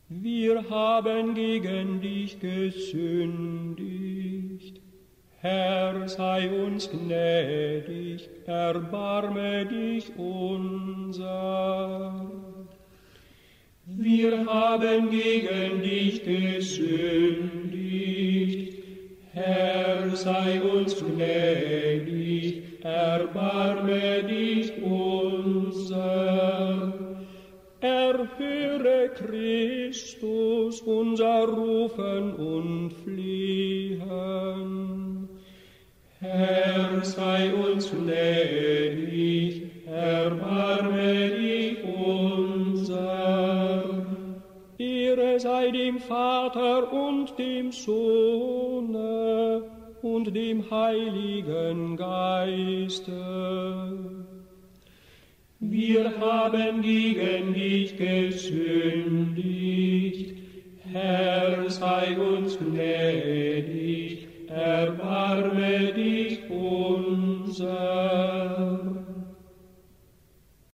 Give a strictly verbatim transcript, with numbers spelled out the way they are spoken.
Wir haben gegen dich gesündigt. Herr, sei uns gnädig, erbarme dich unser. Wir haben gegen dich gesündigt. Herr, sei uns gnädig, erbarme dich unser. Erhöre Christus unser Rufen und Flehen. Herr, sei uns gnädig, erbarme dich unser. Ehre sei dem Vater und dem Sohne und dem Heiligen Geiste. Wir haben gegen dich gesündigt. Herr, sei uns gnädig, erbarme dich unser.